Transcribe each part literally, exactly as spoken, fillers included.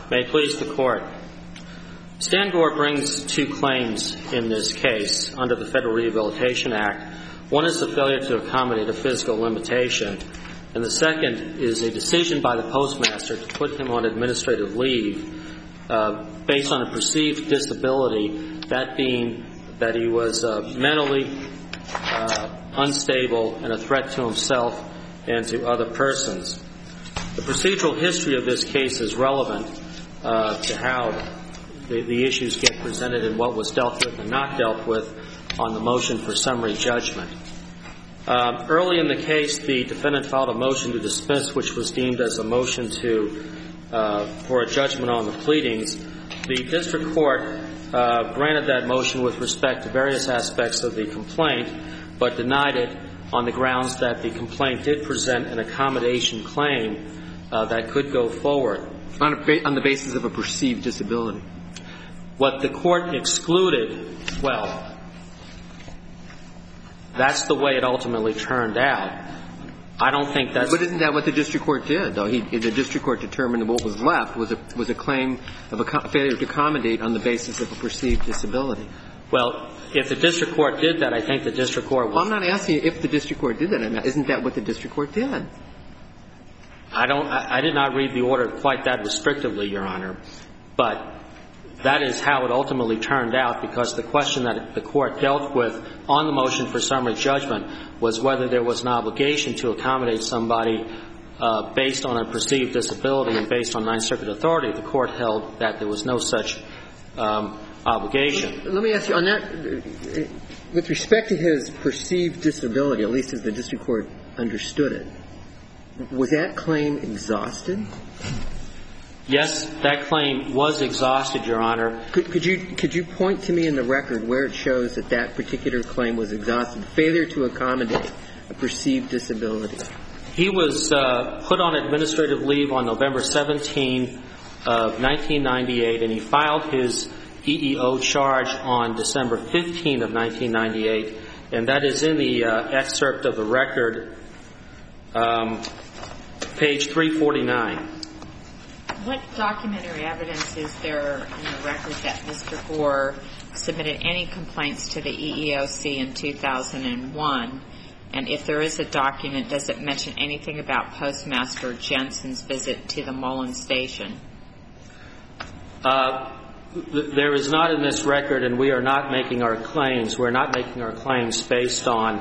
May it please the Court. Stan Gore brings two claims in this case under the Federal Rehabilitation Act. One is the failure to accommodate a physical limitation, and the second is a decision by the postmaster to put him on administrative leave uh, based on a perceived disability, that being that he was uh, mentally uh, unstable and a threat to himself and to other persons. The procedural history of this case is relevant uh, to how the, the issues get presented and what was dealt with and not dealt with on the motion for summary judgment. Uh, early in the case, the defendant filed a motion to dismiss, which was deemed as a motion to uh, for a judgment on the pleadings. The district court uh, granted that motion with respect to various aspects of the complaint, but denied it on the grounds that the complaint did present an accommodation claim uh, that could go forward. On, a ba- on the basis of a perceived disability. What the court excluded, well, that's the way it ultimately turned out. I don't think that's... But isn't that what the district court did, though? He, the district court determined that what was left was a, was a claim of a co- failure to accommodate on the basis of a perceived disability. Well, if the district court did that, I think the district court would... Well, I'm not asking you if the district court did that. I mean, isn't that what the district court did? I don't... I, I did not read the order quite that restrictively, Your Honor. But that is how it ultimately turned out, because the question that the court dealt with on the motion for summary judgment was whether there was an obligation to accommodate somebody uh, based on a perceived disability and based on Ninth Circuit authority. The court held that there was no such um, obligation. Let me ask you, on that, with respect to his perceived disability, at least as the district court understood it, was that claim exhausted? Yes, that claim was exhausted, Your Honor. Could, could you could you point to me in the record where it shows that that particular claim was exhausted, failure to accommodate a perceived disability? He was uh, put on administrative leave on November seventeenth of nineteen ninety-eight, and he filed his E E O charge on December fifteenth of nineteen ninety-eight, and that is in the uh, excerpt of the record, um, page three forty-nine. What documentary evidence is there in the record that Mister Gore submitted any complaints to the E E O C in two thousand one? And if there is a document, does it mention anything about Postmaster Jensen's visit to the Mullen Station? Uh, th- there is not in this record, and we are not making our claims. We're not making our claims based on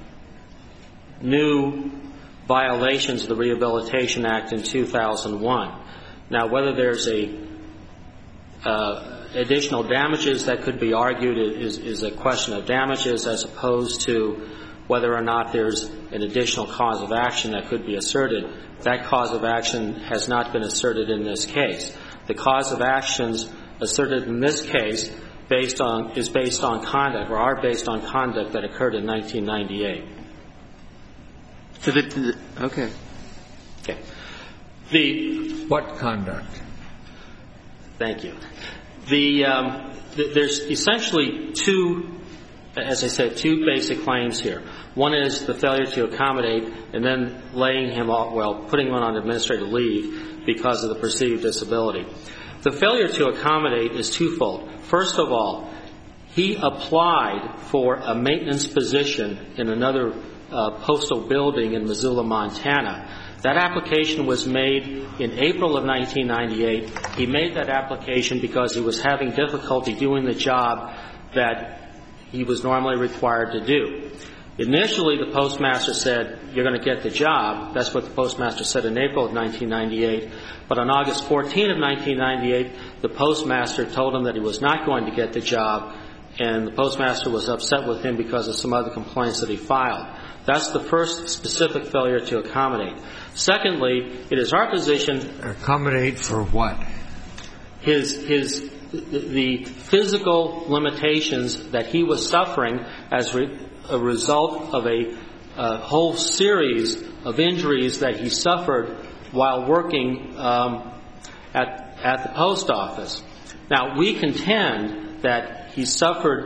new violations of the Rehabilitation Act in two thousand one. Now, whether there's a uh, additional damages that could be argued is, is a question of damages, as opposed to whether or not there's an additional cause of action that could be asserted. That cause of action has not been asserted in this case. The cause of actions asserted in this case based on is based on conduct, or are based on conduct that occurred in nineteen ninety-eight. So the, okay. Okay. The what conduct? Thank you. The um, th- there's essentially two, as I said, two basic claims here. One is the failure to accommodate, and then laying him off, well, putting him on administrative leave because of the perceived disability. The failure to accommodate is twofold. First of all, he applied for a maintenance position in another uh, postal building in Missoula, Montana. That application was made in April of nineteen ninety-eight. He made that application because he was having difficulty doing the job that he was normally required to do. Initially, the postmaster said, "You're going to get the job." That's what the postmaster said in April of nineteen ninety-eight. But on August fourteenth of nineteen ninety-eight, the postmaster told him that he was not going to get the job, and the postmaster was upset with him because of some other complaints that he filed. That's the first specific failure to accommodate. Secondly, it is our position... Accommodate for what? His, his, the physical limitations that he was suffering as re, a result of a, a whole series of injuries that he suffered while working um, at, at the post office. Now, we contend that he suffered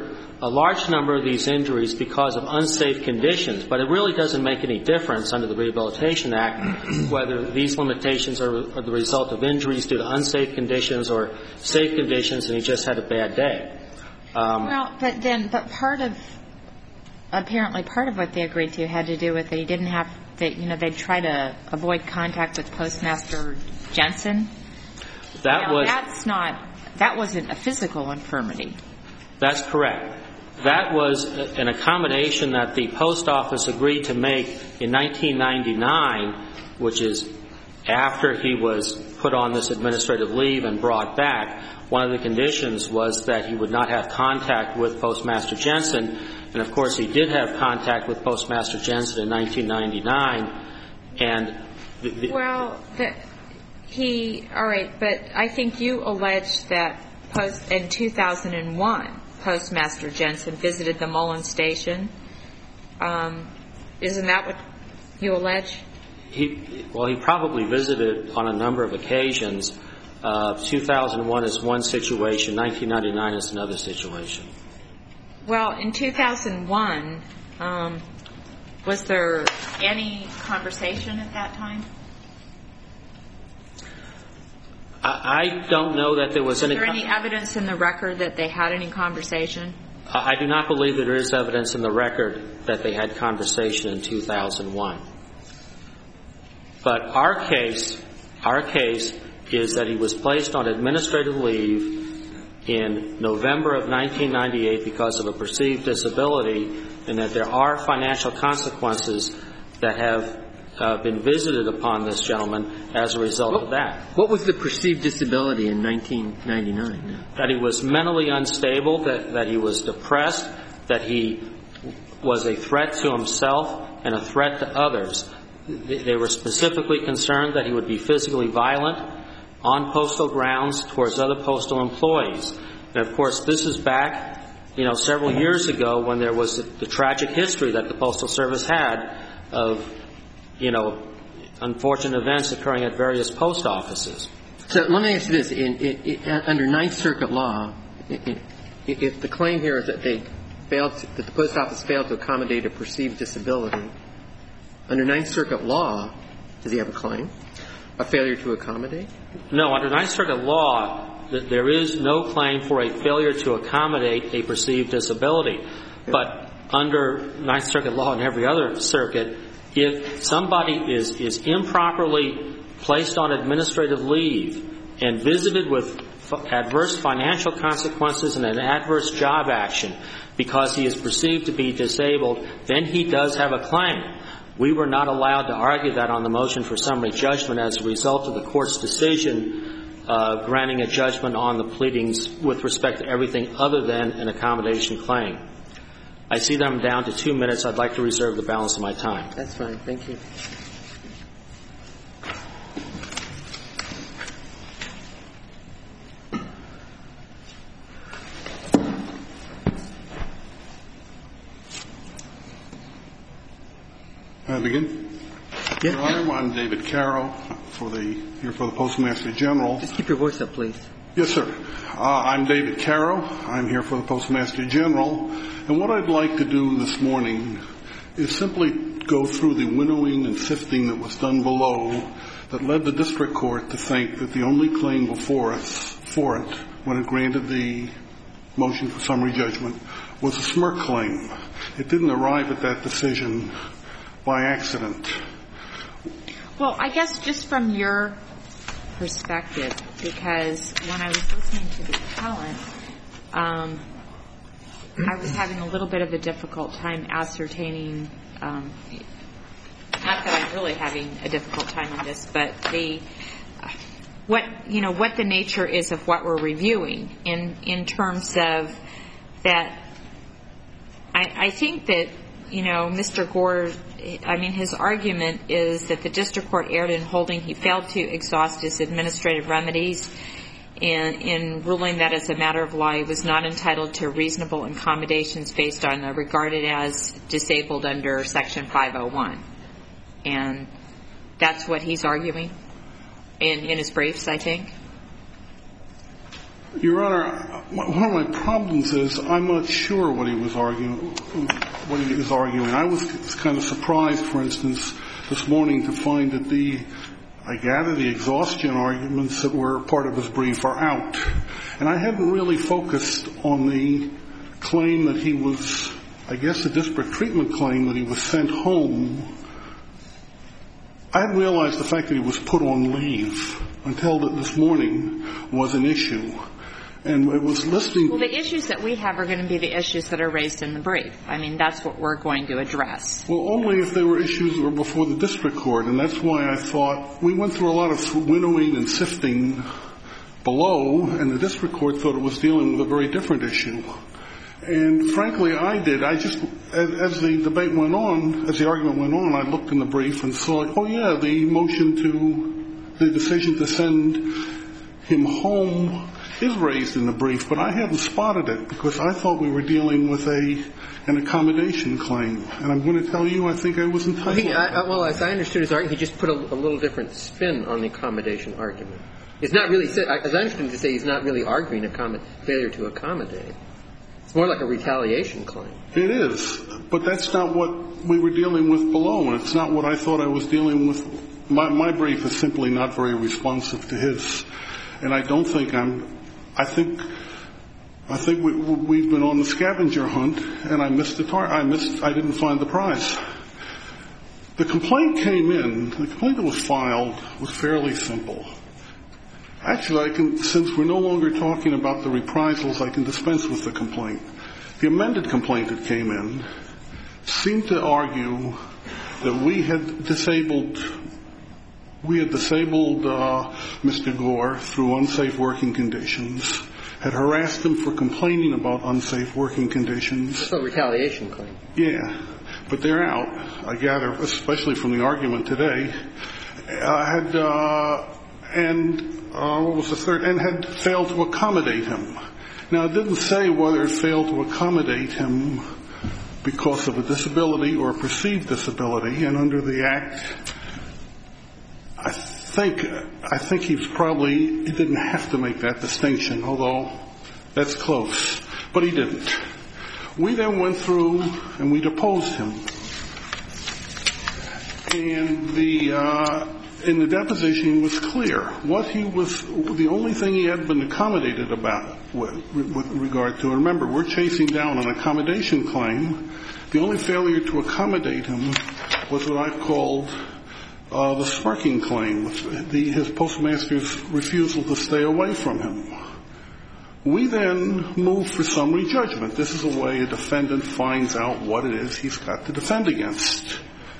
a large number of these injuries because of unsafe conditions, but it really doesn't make any difference under the Rehabilitation Act whether these limitations are, are the result of injuries due to unsafe conditions or safe conditions and he just had a bad day. Um, well, but then, but part of, apparently part of what they agreed to had to do with that he didn't have, that, you know, they'd try to avoid contact with Postmaster Jensen. That now, was... That's not, that wasn't a physical infirmity. That's correct. That was an accommodation that the post office agreed to make in nineteen ninety-nine, which is after he was put on this administrative leave and brought back. One of the conditions was that he would not have contact with Postmaster Jensen, and of course he did have contact with Postmaster Jensen in nineteen ninety-nine. And the, the well, the, he, all right, but I think you allege that post in two thousand one. Postmaster Jensen visited the Mullen Station. Um, isn't that what you allege? He, well, he probably visited on a number of occasions. Uh, two thousand one is one situation. nineteen ninety-nine is another situation. Well, in two thousand one, um, was there any conversation at that time? I don't know that there was any... Is there any evidence in the record that they had any conversation? I do not believe that there is evidence in the record that they had conversation in two thousand one. But our case, our case is that he was placed on administrative leave in November of nineteen ninety-eight because of a perceived disability, and that there are financial consequences that have Uh, been visited upon this gentleman as a result what, of that. What was the perceived disability in nineteen ninety-nine? That he was mentally unstable, that, that he was depressed, that he was a threat to himself and a threat to others. They, they were specifically concerned that he would be physically violent on postal grounds towards other postal employees. And of course, this is back, you know, several years ago when there was the, the tragic history that the Postal Service had of you know, unfortunate events occurring at various post offices. So let me ask you this. In, in, in, under Ninth Circuit law, in, if the claim here is that they failed to, that the post office failed to accommodate a perceived disability, under Ninth Circuit law, does he have a claim? A failure to accommodate? No. Under Ninth Circuit law, there is no claim for a failure to accommodate a perceived disability. But under Ninth Circuit law and every other circuit, if somebody is, is improperly placed on administrative leave and visited with f- adverse financial consequences and an adverse job action because he is perceived to be disabled, then he does have a claim. We were not allowed to argue that on the motion for summary judgment as a result of the court's decision uh, granting a judgment on the pleadings with respect to everything other than an accommodation claim. I see that I'm down to two minutes. I'd like to reserve the balance of my time. That's fine. Thank you. May I begin? Yeah. Your Honor, I'm David Carroll, for the, here for the Postmaster General. Just keep your voice up, please. Yes, sir. Uh, I'm David Carroll. I'm here for the Postmaster General. And what I'd like to do this morning is simply go through the winnowing and sifting that was done below that led the district court to think that the only claim before us, for it, when it granted the motion for summary judgment, was a smirk claim. It didn't arrive at that decision by accident. Well, I guess just from your perspective, because when I was listening to the appellant, um, I was having a little bit of a difficult time ascertaining, um, not that I'm really having a difficult time on this, but the what you know what the nature is of what we're reviewing in in terms of that. I, I think that you know Mister Gore. I mean, his argument is that the district court erred in holding he failed to exhaust his administrative remedies and in ruling that as a matter of law he was not entitled to reasonable accommodations based on uh, regarded as disabled under Section five oh one. And that's what he's arguing in, in his briefs, I think. Your Honor, one of my problems is I'm not sure what he was arguing. What he was arguing. I was kind of surprised, for instance, this morning to find that the, I gather, the exhaustion arguments that were part of his brief are out, and I hadn't really focused on the claim that he was, I guess, a disparate treatment claim that he was sent home. I hadn't realized the fact that he was put on leave until this morning was an issue. And it was listening. Well, the issues that we have are going to be the issues that are raised in the brief. I mean, that's what we're going to address. Well, only if they were issues that were before the district court, and that's why I thought we went through a lot of winnowing and sifting below, and the district court thought it was dealing with a very different issue. And frankly, I did. I just, as, as the debate went on, as the argument went on, I looked in the brief and saw, oh yeah, the motion to, the decision to send him home is raised in the brief, but I hadn't spotted it because I thought we were dealing with a an accommodation claim. And I'm going to tell you, I think I was entitled. He, I, well, as I understood his argument, he just put a, a little different spin on the accommodation argument. It's not really, as I understood him to say, he's not really arguing a failure to accommodate. It's more like a retaliation claim. It is, but that's not what we were dealing with below, and it's not what I thought I was dealing with. My, my brief is simply not very responsive to his, and I don't think I'm. I think I think we, we've been on the scavenger hunt, and I missed the tar- I missed. I didn't find the prize. The complaint came in. The complaint that was filed was fairly simple. Actually, I can, since we're no longer talking about the reprisals, I can dispense with the complaint. The amended complaint that came in seemed to argue that we had disabled. We had disabled uh, Mister Gore through unsafe working conditions, had harassed him for complaining about unsafe working conditions. That's a retaliation claim. Yeah, but they're out, I gather, especially from the argument today. I had, uh, and uh, what was the third? And had failed to accommodate him. Now, it didn't say whether it failed to accommodate him because of a disability or a perceived disability, and under the Act, I think I think he's probably he didn't have to make that distinction, although that's close. But he didn't. We then went through and we deposed him. And the uh, in the deposition it was clear what he was. The only thing he had been accommodated about with, with regard to. Remember, we're chasing down an accommodation claim. The only failure to accommodate him was what I called Uh, the smirking claim, the, his postmaster's refusal to stay away from him. We then moved for summary judgment. This is a way a defendant finds out what it is he's got to defend against.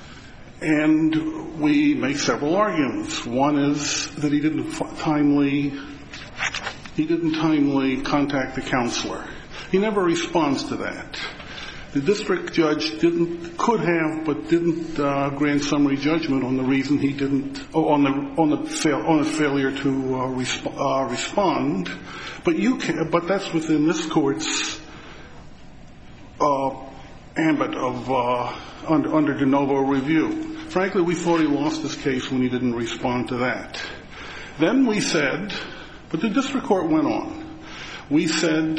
And we make several arguments. One is that he didn't timely, he didn't timely contact the counselor. He never responds to that. The district judge didn't, could have, but didn't uh, grant summary judgment on the reason he didn't, oh, on the on the fail, on his failure to uh, resp- uh, respond. But you can, but that's within this court's uh, ambit of uh, under, under de novo review. Frankly, we thought he lost his case when he didn't respond to that. Then we said, but the district court went on. We said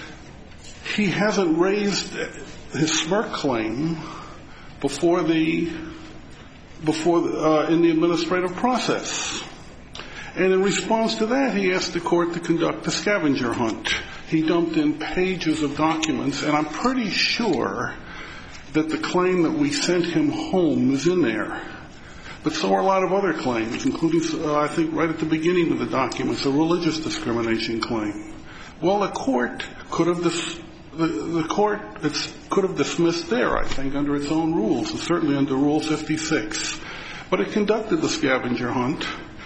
he hasn't raised his smirk claim before the before the, uh, in the administrative process, and in response to that, he asked the court to conduct a scavenger hunt. He dumped in pages of documents, and I'm pretty sure that the claim that we sent him home is in there. But so are a lot of other claims, including, uh, I think, right at the beginning of the documents, a religious discrimination claim. Well, the court could have dis- the, the court it's, could have dismissed there, I think, under its own rules, and certainly under Rule fifty-six. But it conducted the scavenger hunt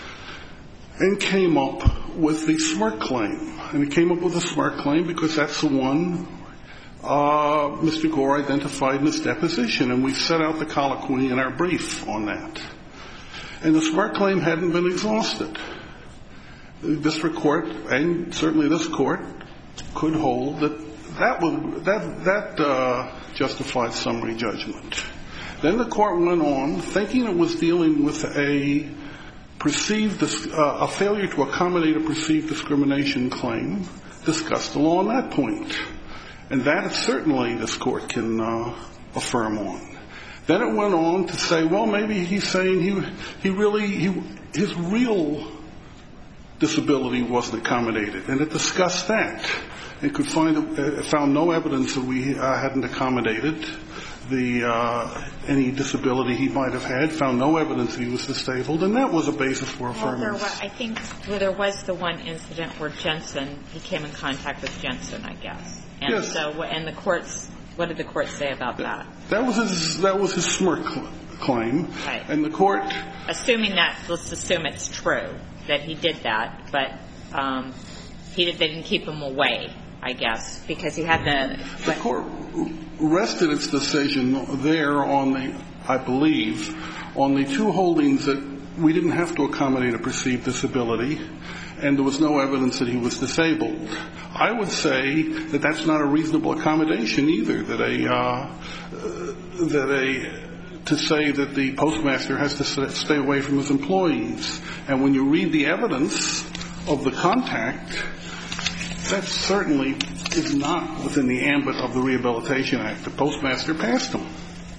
and came up with the smirk claim. And it came up with the smirk claim because that's the one uh, Mister Gore identified in his deposition, and we set out the colloquy in our brief on that. And the smirk claim hadn't been exhausted. The district court, and certainly this court, could hold that that would, that that uh, justified summary judgment. Then the court went on, thinking it was dealing with a perceived dis- uh, a failure to accommodate a perceived discrimination claim, discussed the law on that point. And that certainly this Court can uh, affirm on. Then it went on to say, well, maybe he's saying he he really he, his real disability wasn't accommodated, and it discussed that. It could find it found no evidence that we uh, hadn't accommodated the uh, any disability he might have had. Found no evidence that he was disabled, and that was a basis for affirmance. Well, there was, I think well, there was the one incident where Jensen he came in contact with Jensen, I guess. And yes. So, and the courts. What did the court say about that? That was his, that was his smirk claim. Right. And the court... Assuming that, let's assume it's true, that he did that, but um, he did, they didn't keep him away, I guess, because he had the... The court rested its decision there on the, I believe, on the two holdings that we didn't have to accommodate a perceived disability, and there was no evidence that he was disabled. I would say that that's not a reasonable accommodation either, that a, uh, that a, to say that the postmaster has to stay away from his employees. And when you read the evidence of the contact, that certainly is not within the ambit of the Rehabilitation Act. The postmaster passed them.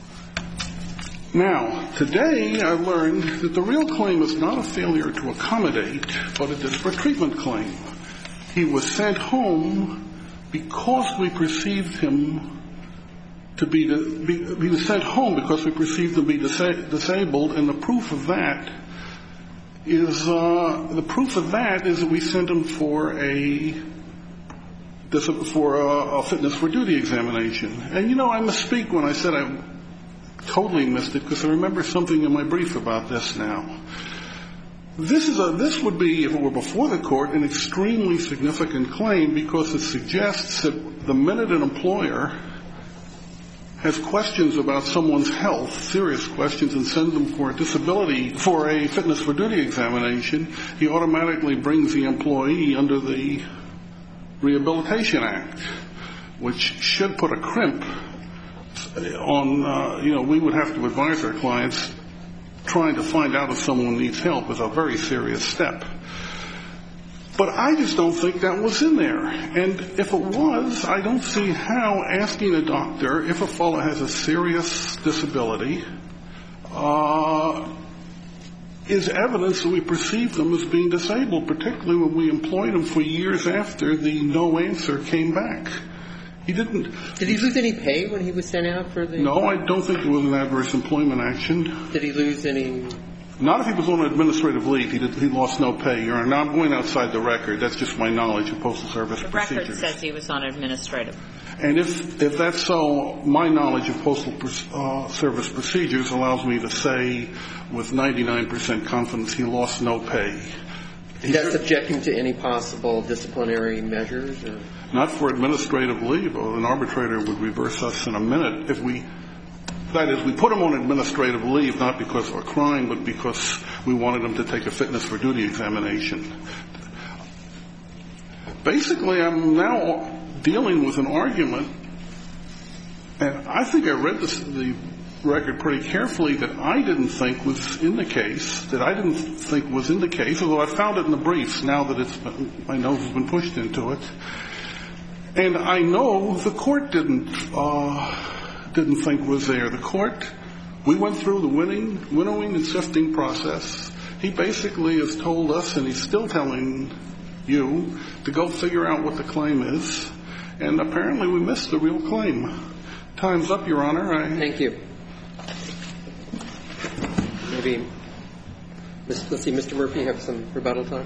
Now, today I learned that the real claim is not a failure to accommodate, but a disparate treatment claim. He was sent home because we perceived him to be, be he was sent home because we perceived him to be disa- disabled, and the proof of that is uh, the proof of that is that we sent him for a for a, a fitness for duty examination. And you know, I misspeak when I said I totally missed it, because I remember something in my brief about this now. This is a, this would be, if it were before the court, an extremely significant claim, because it suggests that the minute an employer has questions about someone's health, serious questions, and sends them for a disability, for a fitness for duty examination, he automatically brings the employee under the Rehabilitation Act, which should put a crimp on, uh, you know, we would have to advise our clients trying to find out if someone needs help is a very serious step. But I just don't think that was in there. And if it was, I don't see how asking a doctor if a fellow has a serious disability uh, is evidence that we perceive them as being disabled, particularly when we employed them for years after the no answer came back. He didn't. Did he lose any pay when he was sent out for the... No, I don't think it was an adverse employment action. Did he lose any... Not if he was on administrative leave. He, did, he lost no pay. Your Honor, now I'm going outside the record. That's just my knowledge of Postal Service the procedures. The record says he was on administrative. And if, if that's so, my knowledge of Postal uh, Service procedures allows me to say with ninety-nine percent confidence he lost no pay. That's subjecting to any possible disciplinary measures? Or? Not for administrative leave. An arbitrator would reverse us in a minute if we, that is, we put him on administrative leave not because of a crime, but because we wanted him to take a fitness for duty examination. Basically, I'm now dealing with an argument, and I think I read this, the record pretty carefully, that I didn't think was in the case, that I didn't think was in the case, although I found it in the briefs now that it's been, my nose has been pushed into it. And I know the court didn't uh, didn't think was there. The court, we went through the winning, winnowing and sifting process. He basically has told us, and he's still telling you, to go figure out what the claim is. And apparently we missed the real claim. Time's up, Your Honor. I... Thank you. Maybe, let's see, Mister Murphy, you have some rebuttal time?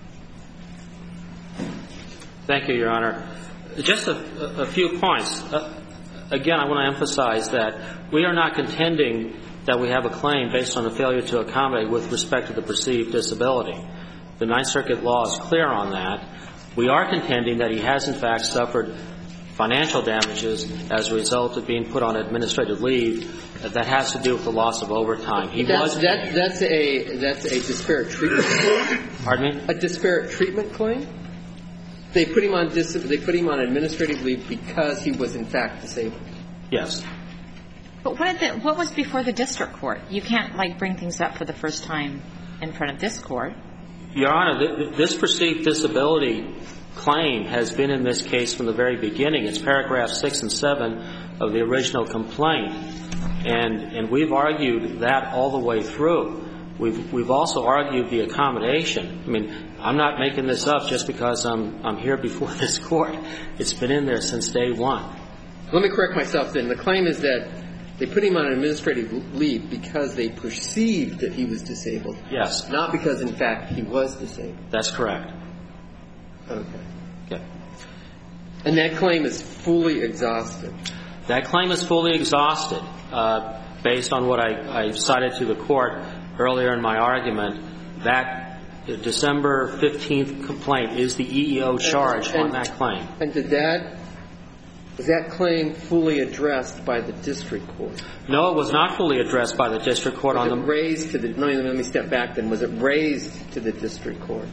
Thank you, Your Honor. Just a, a few points. Uh, again, I want to emphasize that we are not contending that we have a claim based on a failure to accommodate with respect to the perceived disability. The Ninth Circuit law is clear on that. We are contending that he has, in fact, suffered financial damages as a result of being put on administrative leave. That has to do with the loss of overtime. He that's, was that, that's a that's a disparate treatment claim. Pardon me? A disparate treatment claim. They put him on dis- they put him on administrative leave because he was in fact disabled. Yes. But what, did the, what was before the district court? You can't like bring things up for the first time. in front of this court. Your Honor, th- th- this perceived disability claim has been in this case from the very beginning. It's paragraph six and seven of the original complaint, and and we've argued that all the way through. We've we've also argued the accommodation. I mean, I'm not making this up just because I'm I'm here before this court. It's been in there since day one. Let me correct myself then. The claim is that they put him on an administrative leave because they perceived that he was disabled. Yes. Not because, in fact, he was disabled. That's correct. Okay. Okay. And that claim is fully exhausted. That claim is fully exhausted uh, based on what I, I cited to the court earlier in my argument. That December fifteenth complaint is the E E O charge and, and, on that claim. And did that, was that claim fully addressed by the district court? No, it was not fully addressed by the district court. Was on it the raised to the, no, let me step back then. Was it raised to the district court?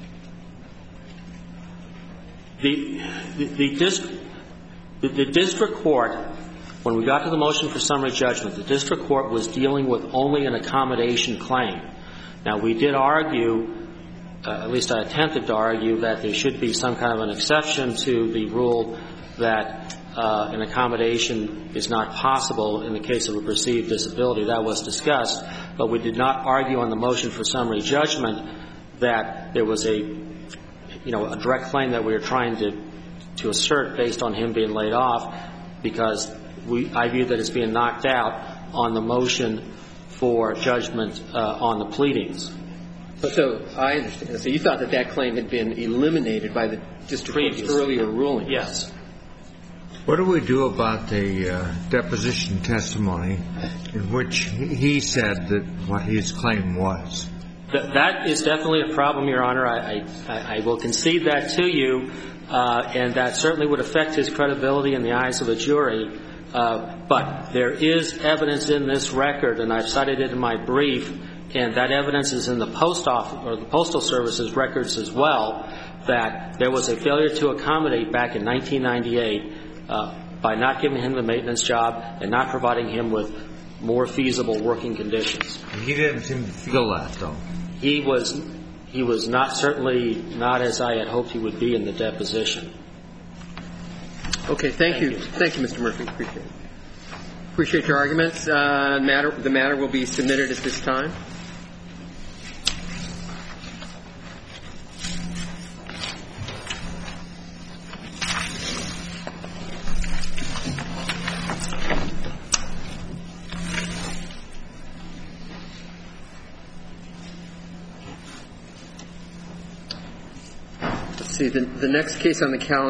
The, the, the, dist, the, the district court, when we got to the motion for summary judgment, the district court was dealing with only an accommodation claim. Now, we did argue, uh, at least I attempted to argue, that there should be some kind of an exception to the rule that uh, an accommodation is not possible in the case of a perceived disability. That was discussed, but we did not argue on the motion for summary judgment that there was a, you know, a direct claim that we were trying to to assert based on him being laid off, because we I view that as being knocked out on the motion for judgment uh, on the pleadings. So I understand. So you thought that that claim had been eliminated by the district court's earlier ruling? Yes. What do we do about the uh, deposition testimony in which he said that what his claim was? Th- that is definitely a problem, Your Honor. I, I, I will concede that to you, uh, and that certainly would affect his credibility in the eyes of a jury. Uh, but there is evidence in this record, and I've cited it in my brief, and that evidence is in the post office or the Postal Service's records as well, that there was a failure to accommodate back in nineteen ninety-eight uh, by not giving him the maintenance job and not providing him with more feasible working conditions. He didn't seem to feel that, though. He was he was not certainly not as I had hoped he would be in the deposition. Okay, thank, Thank you. you. Thank you, Mister Murphy. Appreciate it. Appreciate your arguments. Uh, matter, the matter will be submitted at this time. Let's see, the, the next case on the calendar